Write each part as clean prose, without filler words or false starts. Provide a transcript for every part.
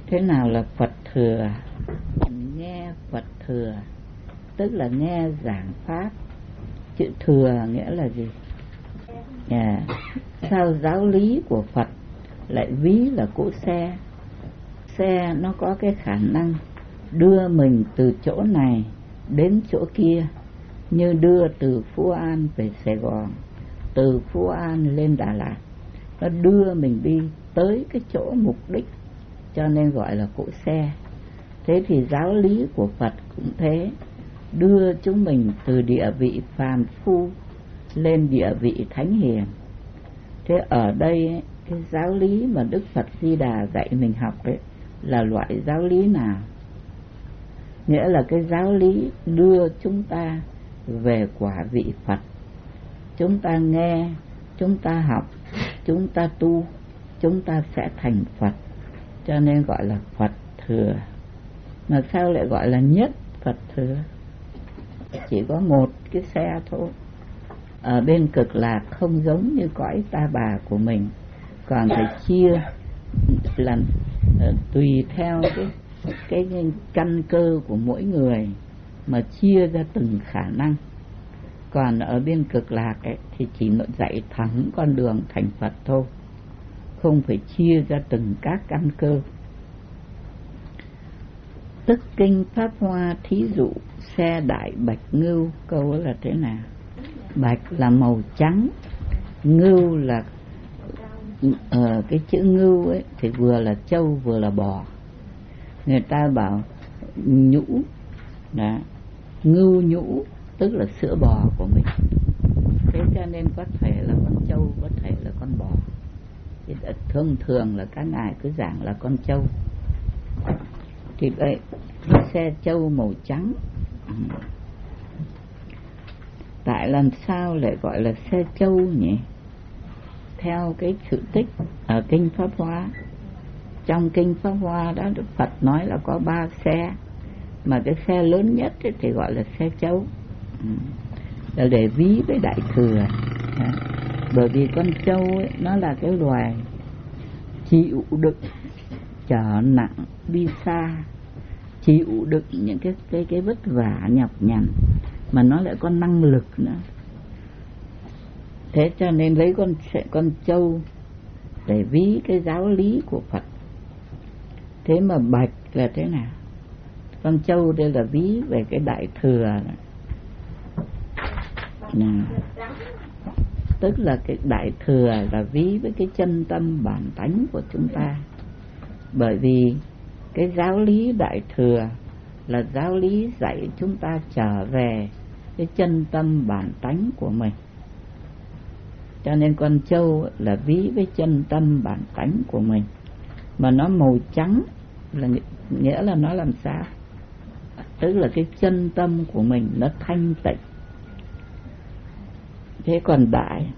Thế nào là Phật thừa? Nghe Phật thừa tức là nghe giảng pháp. Chữ thừa nghĩa là gì? Sao giáo lý của Phật lại ví là cỗ xe? Xe nó có cái khả năng đưa mình từ chỗ này đến chỗ kia, như đưa từ Phú An về Sài Gòn, từ Phú An lên Đà Lạt. Nó đưa mình đi tới cái chỗ mục đích, cho nên gọi là cỗ xe. Thế thì giáo lý của Phật cũng thế, đưa chúng mình từ địa vị phàm phu lên địa vị thánh hiền. Thế ở đây cái giáo lý mà Đức Phật Di Đà dạy mình học ấy là loại giáo lý nào? Nghĩa là cái giáo lý đưa chúng ta về quả vị Phật. Chúng ta nghe, chúng ta học, chúng ta tu, chúng ta sẽ thành Phật. Cho nên gọi là Phật thừa. Mà sao lại gọi là nhất Phật thừa? Chỉ có một cái xe thôi. Ở bên Cực Lạc không giống như cõi Ta Bà của mình, còn phải chia là tùy theo cái căn cơ của mỗi người mà chia ra từng khả năng. Còn ở bên Cực Lạc ấy, thì chỉ dạy thẳng con đường thành Phật thôi, không phải chia ra từng các căn cơ. Tức kinh Pháp Hoa thí dụ xe đại bạch ngưu. Câu là thế nào? Bạch là màu trắng, ngưu là cái chữ ngưu ấy thì vừa là trâu vừa là bò. Người ta bảo nhũ đó, ngưu nhũ tức là sữa bò của mình. Thế cho nên có thể là con trâu, có thể là con bò. Thì thông thường là các ngài cứ giảng là con trâu. Thì đây xe trâu màu trắng. Tại làm sao lại gọi là xe trâu nhỉ? Theo cái sự tích ở kinh Pháp Hoa, trong kinh Pháp Hoa đó Đức Phật nói là có 3 xe, mà cái xe lớn nhất ấy thì gọi là xe trâu, là để ví với Đại Thừa. Bởi vì con trâu ấy, nó là cái loài chịu đựng trở nặng đi xa, chịu đựng những cái vất vả nhọc nhằn, mà nó lại có năng lực nữa. Thế cho nên lấy con trâu để ví cái giáo lý của Phật. Thế mà bạch là thế nào? Con trâu đây là ví về cái Đại Thừa này. Tức là cái Đại Thừa là ví với cái chân tâm bản tánh của chúng ta. Bởi vì cái giáo lý Đại Thừa là giáo lý dạy chúng ta trở về cái chân tâm bản tánh của mình. Cho nên con trâu là ví với chân tâm bản tánh của mình. Mà nó màu trắng là nghĩa là nó làm sao? Tức là cái chân tâm của mình nó thanh tịnh. Thế còn đại,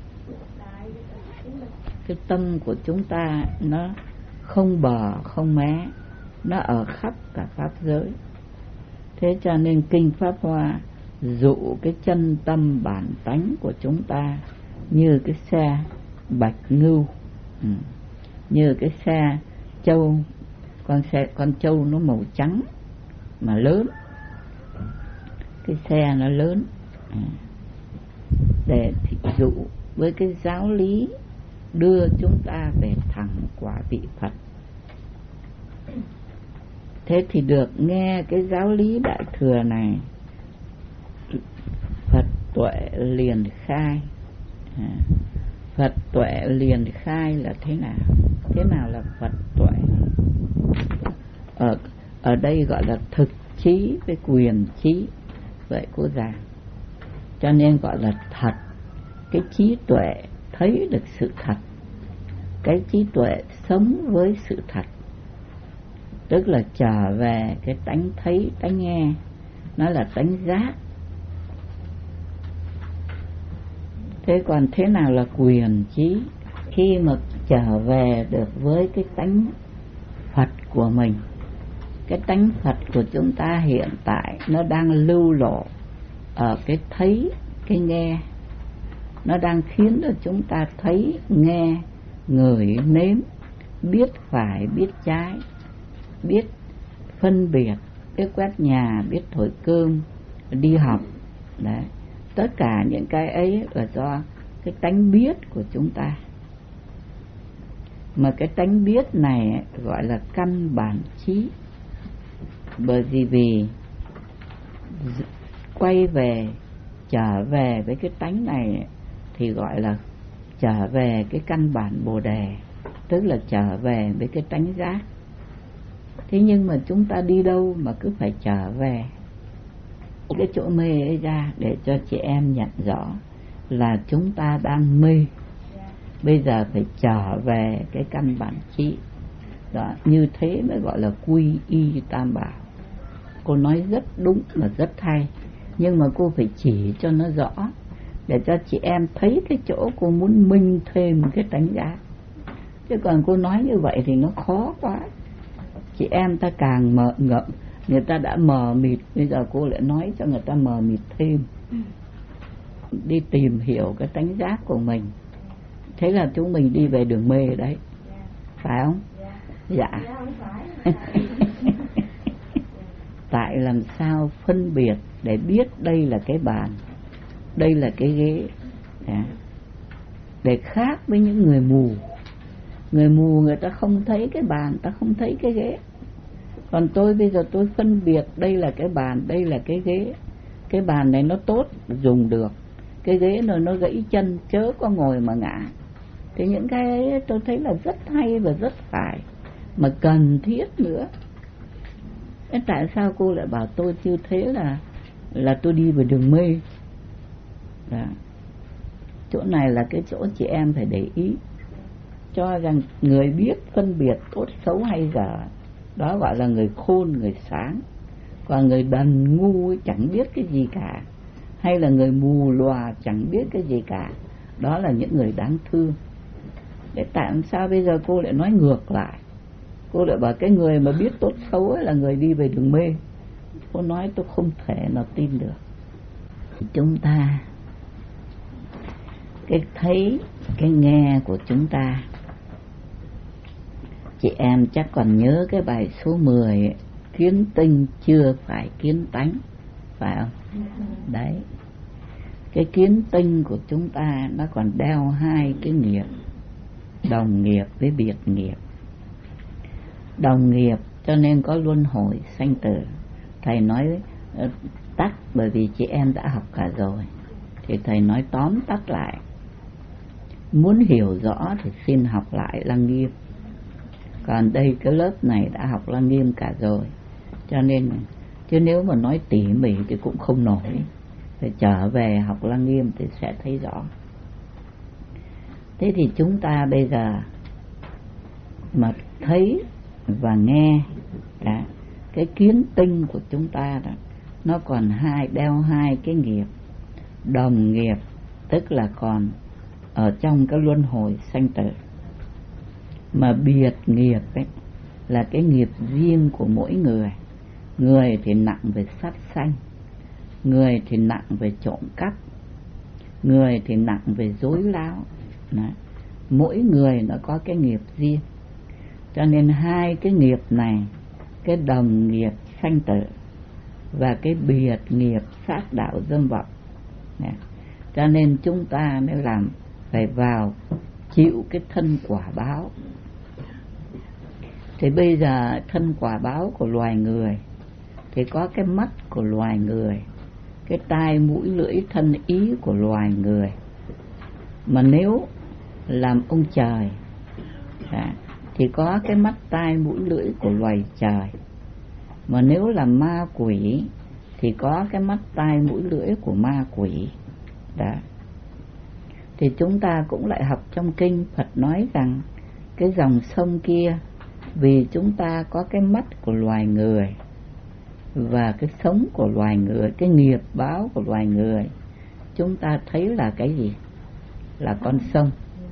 cái tâm của chúng ta nó không bờ không mé, nó ở khắp cả pháp giới. Thế cho nên kinh Pháp Hoa dụ cái chân tâm bản tánh của chúng ta như cái xe bạch ngưu, như cái xe trâu. Con trâu nó màu trắng mà lớn, cái xe nó lớn, để dụ với cái giáo lý đưa chúng ta về thẳng quả vị Phật. Thế thì được nghe cái giáo lý Đại Thừa này, Phật tuệ liền khai. Phật tuệ liền khai là thế nào? Thế nào là Phật tuệ? Ở đây gọi là thực trí với quyền trí, vậy cô già. Cho nên gọi là thật. Cái trí tuệ thấy được sự thật, cái trí tuệ sống với sự thật, tức là trở về cái tánh thấy tánh nghe, nó là tánh giác. Thế còn thế nào là quyền trí? Khi mà trở về được với cái tánh Phật của mình, cái tánh Phật của chúng ta hiện tại nó đang lưu lộ ở cái thấy, cái nghe. Nó đang khiến cho chúng ta thấy, nghe, ngửi, nếm, biết phải, biết trái. biết phân biệt, biết quét nhà, biết thổi cơm, đi học. Đấy, tất cả những cái ấy là do cái tánh biết của chúng ta. Mà cái tánh biết này gọi là căn bản trí. Bởi vì quay về, trở về với cái tánh này thì gọi là trở về cái căn bản Bồ Đề, tức là trở về với cái tánh giác. Thế nhưng mà chúng ta đi đâu mà cứ phải trở về cái chỗ mê ấy ra, để cho chị em nhận rõ là chúng ta đang mê. Bây giờ phải trở về cái căn bản trí đó, như thế mới gọi là quy y tam bảo. Cô nói rất đúng và rất hay, nhưng mà cô phải chỉ cho nó rõ, để cho chị em thấy cái chỗ cô muốn minh thêm cái tánh giác. Chứ còn cô nói như vậy thì nó khó quá. Chị em ta càng mờ ngậm, người ta đã mờ mịt, bây giờ cô lại nói cho người ta mờ mịt thêm. Đi tìm hiểu cái tánh giác của mình. Thế là chúng mình đi về đường mê đấy, phải không? Dạ. Tại làm sao phân biệt để biết đây là cái bàn, đây là cái ghế, để khác với những người mù. Người mù người ta không thấy cái bàn, ta không thấy cái ghế. Còn tôi bây giờ tôi phân biệt đây là cái bàn, đây là cái ghế. Cái bàn này nó tốt, dùng được. Cái ghế này nó gãy chân, chớ có ngồi mà ngã. Thì những cái ấy tôi thấy là rất hay và rất phải, mà cần thiết nữa. Thế tại sao cô lại bảo tôi như thế là tôi đi vào đường mê? Đó. Chỗ này là cái chỗ chị em phải để ý, cho rằng người biết phân biệt tốt xấu hay dở, đó gọi là người khôn, người sáng. Còn người đần ngu chẳng biết cái gì cả, hay là người mù lòa chẳng biết cái gì cả, đó là những người đáng thương. Để tại sao bây giờ cô lại nói ngược lại? Cô lại bảo cái người mà biết tốt xấu ấy là người đi về đường mê. Cô nói tôi không thể nào tin được. Chúng ta cái thấy, cái nghe của chúng ta, chị em chắc còn nhớ cái bài số 10 ấy, kiến tinh chưa phải kiến tánh, phải không? Đấy, cái kiến tinh của chúng ta nó còn đeo hai cái nghiệp, đồng nghiệp với biệt nghiệp. Đồng nghiệp cho nên có luân hồi sanh tử. Thầy nói tắt bởi vì chị em đã học cả rồi, thì thầy nói tóm tắt lại. Muốn hiểu rõ thì xin học lại Lăng Nghiêm. Còn đây cái lớp này đã học Lăng Nghiêm cả rồi, cho nên chứ nếu mà nói tỉ mỉ thì cũng không nổi. Phải trở về học Lăng Nghiêm thì sẽ thấy rõ. Thế thì chúng ta bây giờ mà thấy và nghe đã, cái kiến tinh của chúng ta đó, nó còn đeo hai cái nghiệp. Đồng nghiệp tức là còn ở trong cái luân hồi sanh tử, mà biệt nghiệp ấy là cái nghiệp riêng của mỗi người. Người thì nặng về sát sanh, người thì nặng về trộm cắp, người thì nặng về dối láo. Đấy. Mỗi người nó có cái nghiệp riêng, cho nên hai cái nghiệp này, cái đồng nghiệp sanh tử và cái biệt nghiệp sát đạo dâm vọng, cho nên chúng ta mới phải vào chịu cái thân quả báo. Thì bây giờ thân quả báo của loài người thì có cái mắt của loài người, cái tai mũi lưỡi thân ý của loài người. Mà nếu làm ông trời thì có cái mắt tai mũi lưỡi của loài trời. Mà nếu làm ma quỷ thì có cái mắt tai mũi lưỡi của ma quỷ. Đó. Thì chúng ta cũng lại học trong kinh, Phật nói rằng cái dòng sông kia, vì chúng ta có cái mắt của loài người và cái sống của loài người, cái nghiệp báo của loài người, chúng ta thấy là cái gì? Là con sông.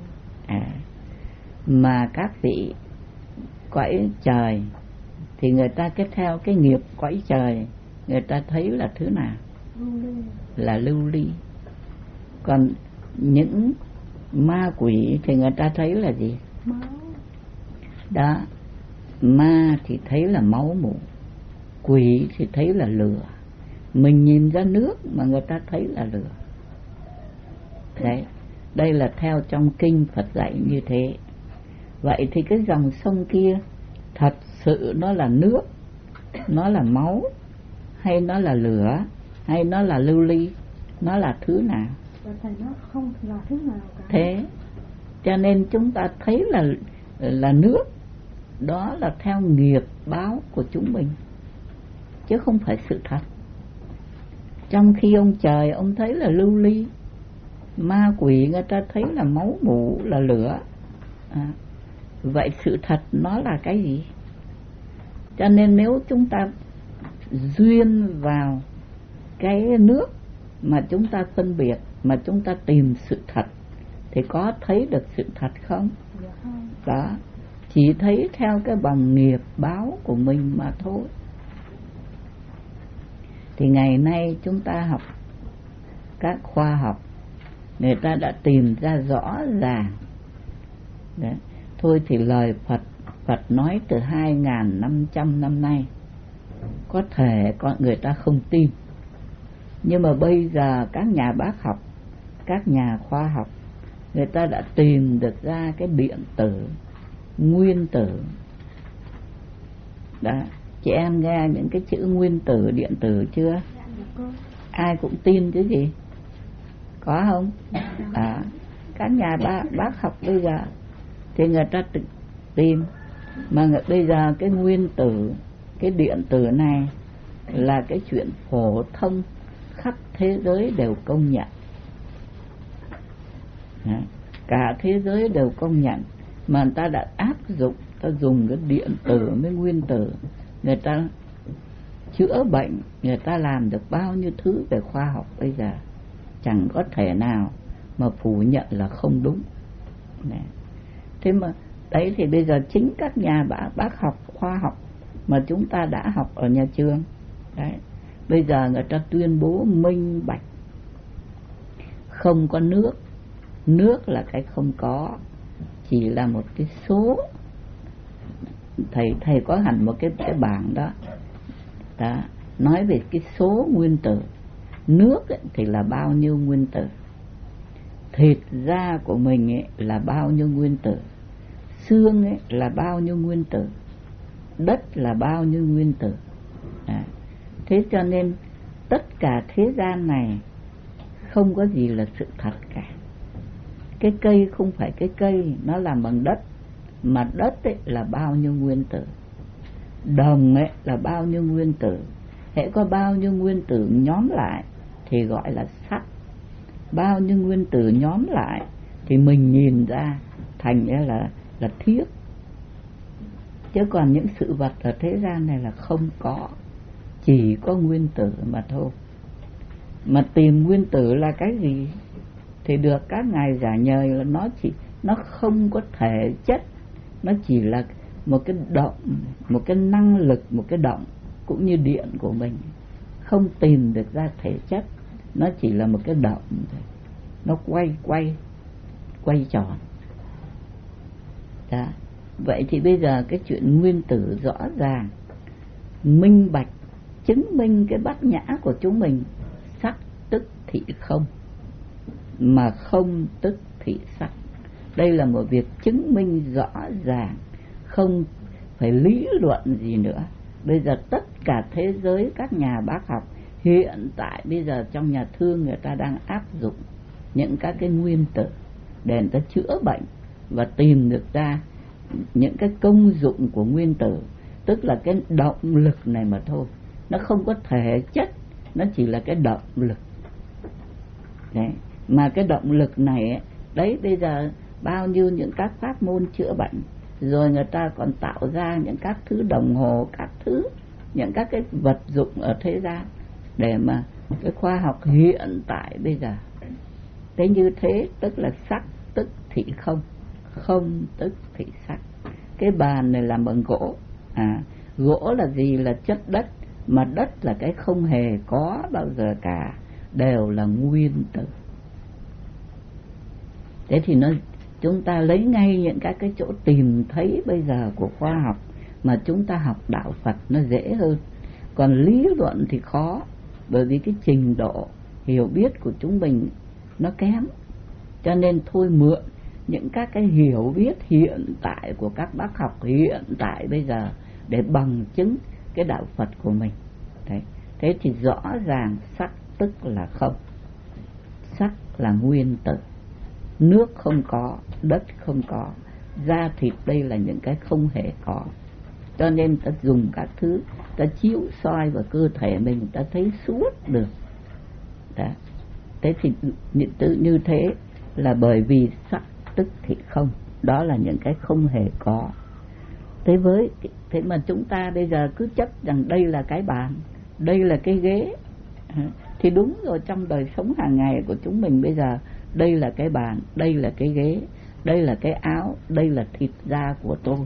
Mà các vị cõi trời thì người ta cứ theo cái nghiệp cõi trời, người ta thấy là thứ nào? Là lưu ly. Còn những ma quỷ thì người ta thấy là gì? Đó. ma thì thấy là máu mủ, quỷ thì thấy là lửa. Mình nhìn ra nước mà người ta thấy là lửa. Đấy, đây là theo trong kinh Phật dạy như thế. Vậy thì cái dòng sông kia thật sự nó là nước, nó là máu, hay nó là lửa, hay nó là lưu ly, nó là thứ nào? Thầy, nó không là thứ nào cả. Thế cho nên chúng ta thấy là nước, đó là theo nghiệp báo của chúng mình, chứ không phải sự thật. Trong khi ông trời ông thấy là lưu ly, ma quỷ người ta thấy là máu mủ, là lửa. Vậy sự thật nó là cái gì? Cho nên nếu chúng ta duyên vào cái nước mà chúng ta phân biệt, mà chúng ta tìm sự thật, thì có thấy được sự thật không? Đó, chỉ thấy theo cái bằng nghiệp báo của mình mà thôi. Thì ngày nay chúng ta học các khoa học, người ta đã tìm ra rõ ràng. Đấy. Thôi thì lời Phật nói từ 2.500 năm nay, có thể người ta không tin, nhưng mà bây giờ các nhà bác học, các nhà khoa học, người ta đã tìm được ra cái điện tử, nguyên tử. Đó, chị em nghe những cái chữ nguyên tử, điện tử chưa? Ai cũng tin chứ gì? Có không? Các nhà bác học bây giờ thì người ta tìm, mà bây giờ cái nguyên tử, cái điện tử này là cái chuyện phổ thông, khắp thế giới đều công nhận. Cả thế giới đều công nhận, mà người ta đã áp dụng, ta dùng cái điện tử với nguyên tử, người ta chữa bệnh, người ta làm được bao nhiêu thứ về khoa học bây giờ, chẳng có thể nào mà phủ nhận là không đúng. Thế mà đấy, thì bây giờ chính các nhà bác học, khoa học mà chúng ta đã học ở nhà trường đấy, bây giờ người ta tuyên bố minh bạch, không có nước. Nước là cái không có, chỉ là một cái số. Thầy có hẳn một cái bảng đó, nói về cái số nguyên tử. Nước ấy, thì là bao nhiêu nguyên tử, thịt da của mình ấy, là bao nhiêu nguyên tử, xương ấy, là bao nhiêu nguyên tử, đất là bao nhiêu nguyên tử. Thế cho nên tất cả thế gian này không có gì là sự thật cả. Cái cây không phải cái cây, nó làm bằng đất, mà đất ấy là bao nhiêu nguyên tử, đồng ấy là bao nhiêu nguyên tử. Hễ có bao nhiêu nguyên tử nhóm lại thì gọi là sắc. Bao nhiêu nguyên tử nhóm lại thì mình nhìn ra thành là thiết. Chứ còn những sự vật ở thế gian này là không có, chỉ có nguyên tử mà thôi. Mà tìm nguyên tử là cái gì thì được các ngài giải nhời là nó không có thể chất, nó chỉ là một cái động, một cái năng lực, một cái động cũng như điện của mình, không tìm được ra thể chất, nó chỉ là một cái động, nó quay tròn. Đó. Vậy thì bây giờ cái chuyện nguyên tử rõ ràng, minh bạch, chứng minh cái bát nhã của chúng mình, sắc tức thị không, mà không tức thị sắc. Đây là một việc chứng minh rõ ràng, không phải lý luận gì nữa. Bây giờ tất cả thế giới các nhà bác học hiện tại bây giờ trong nhà thương người ta đang áp dụng những các cái nguyên tử để người ta chữa bệnh và tìm được ra những cái công dụng của nguyên tử, tức là cái động lực này mà thôi. Nó không có thể chất, nó chỉ là cái động lực. Đấy. Mà cái động lực này ấy, đấy bây giờ bao nhiêu những các pháp môn chữa bệnh, rồi người ta còn tạo ra những các thứ đồng hồ, các thứ, những các cái vật dụng ở thế gian để mà cái khoa học hiện tại bây giờ. Thế như thế tức là sắc tức thị không, không tức thị sắc. Cái bàn này làm bằng gỗ, gỗ là gì? Là chất đất, mà đất là cái không hề có bao giờ cả, đều là nguyên tử. Thế thì chúng ta lấy ngay những các cái chỗ tìm thấy bây giờ của khoa học mà chúng ta học đạo Phật nó dễ hơn. Còn lý luận thì khó, bởi vì cái trình độ hiểu biết của chúng mình nó kém. Cho nên thôi mượn những các cái hiểu biết hiện tại của các bác học hiện tại bây giờ để bằng chứng cái đạo Phật của mình. Đấy. Thế thì rõ ràng sắc tức là không, sắc là nguyên tử, nước không có, đất không có, da thịt đây là những cái không hề có. Cho nên ta dùng các thứ, ta chiếu soi vào cơ thể mình, ta thấy suốt được. Đó. Thế thì như thế là bởi vì sắc tức thì không, đó là những cái không hề có. Thế mà chúng ta bây giờ cứ chấp rằng đây là cái bàn, đây là cái ghế. Thì đúng rồi, trong đời sống hàng ngày của chúng mình bây giờ, đây là cái bàn, đây là cái ghế, đây là cái áo, đây là thịt da của tôi.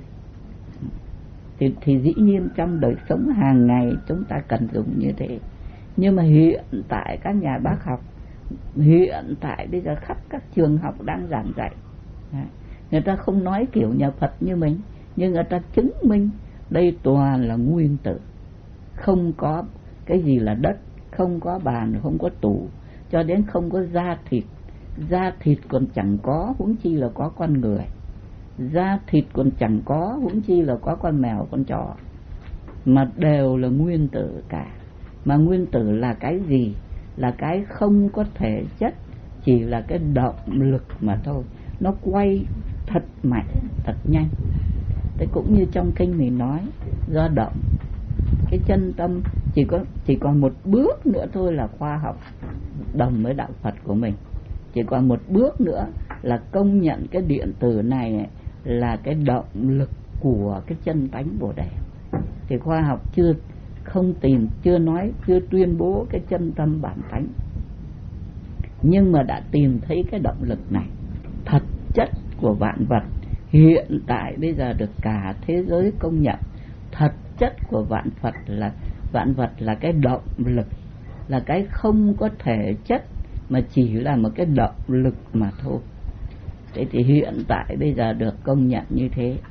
Thì dĩ nhiên trong đời sống hàng ngày chúng ta cần dùng như thế. Nhưng mà hiện tại các nhà bác học, hiện tại bây giờ khắp các trường học đang giảng dạy, người ta không nói kiểu nhà Phật như mình, nhưng người ta chứng minh đây toàn là nguyên tử, không có cái gì là đất, không có bàn, không có tủ, cho đến không có da thịt còn chẳng có, huống chi là có con người. Da thịt còn chẳng có, huống chi là có con mèo, con chó. Mà đều là nguyên tử cả. Mà nguyên tử là cái gì? Là cái không có thể chất, chỉ là cái động lực mà thôi. Nó quay thật mạnh, thật nhanh. Thế cũng như trong kinh mình nói, do động, cái chân tâm chỉ còn một bước nữa thôi là khoa học đồng với đạo Phật của mình. Chỉ còn một bước nữa là công nhận cái điện tử này là cái động lực của cái chân tánh Bồ Đề. Thì khoa học chưa tuyên bố cái chân tâm bản tánh, nhưng mà đã tìm thấy cái động lực này. Thật chất của vạn vật hiện tại bây giờ được cả thế giới công nhận. Thật chất của vạn vật là cái động lực, là cái không có thể chất, mà chỉ là một cái động lực mà thôi. Thế thì hiện tại bây giờ được công nhận như thế.